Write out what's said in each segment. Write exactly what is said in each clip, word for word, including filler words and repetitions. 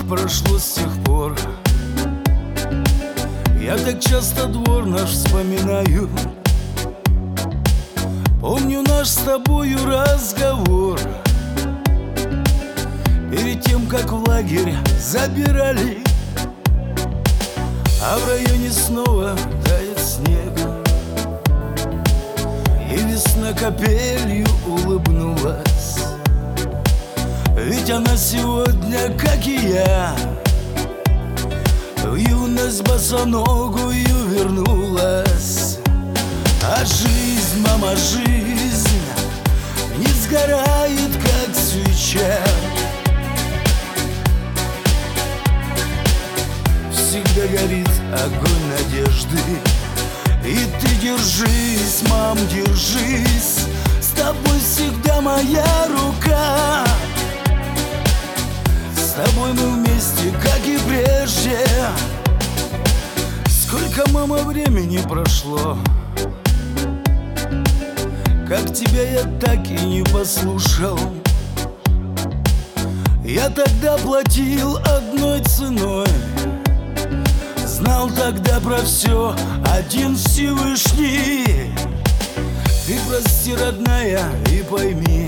прошло с тех пор. Я так часто двор наш вспоминаю. Помню наш с тобою разговор перед тем, как в лагерь забирали. А в районе снова тает снег, и весна капелью улыбнулась. Ведь она сегодня, как и я, в юность босоногую вернулась. А жизнь, мама, жизнь не сгорает, как свеча. Всегда горит огонь надежды. И ты держись, мам, держись, с тобой всегда моя рука. С тобой мы вместе, как и прежде. Сколько, мама, времени прошло, как тебя я так и не послушал. Я тогда платил одной ценой, знал тогда про все один Всевышний. Ты прости, родная, и пойми,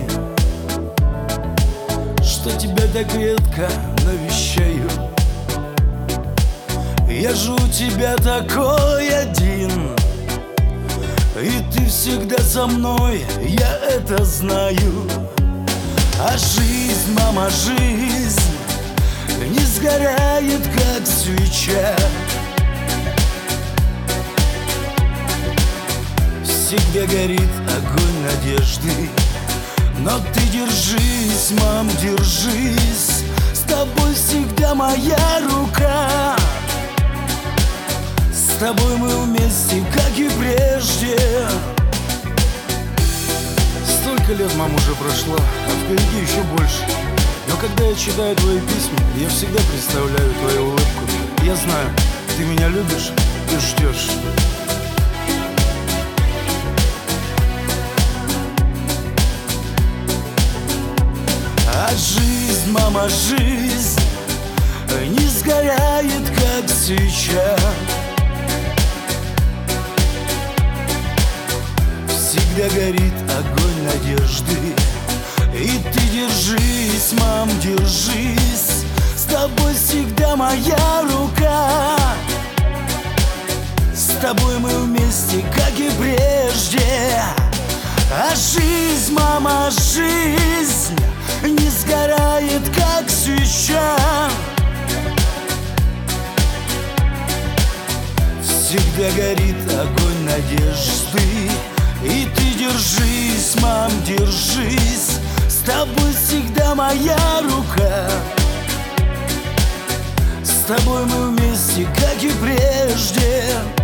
что тебя так редко навещаю. Я же у тебя такой один, и ты всегда со мной, я это знаю. А жизнь, мама, жизнь не сгорает, как свеча. Всегда горит огонь надежды. Но ты держись, мам, держись, с тобой всегда моя рука. С тобой мы вместе, как и прежде. Столько лет, мам, уже прошло, а впереди еще больше. Но когда я читаю твои письма, я всегда представляю твою улыбку. Я знаю, ты меня любишь и ждешь. А жизнь, мама, жизнь не сгорает, как свеча. Всегда горит огонь надежды. И ты держись, мам, держись, с тобой всегда моя рука. С тобой мы вместе, как и прежде. А жизнь, мама, жизнь не сгорает, как свеча. Всегда горит огонь надежды. И ты держись, мам, держись, с тобой всегда моя рука. С тобой мы вместе, как и прежде.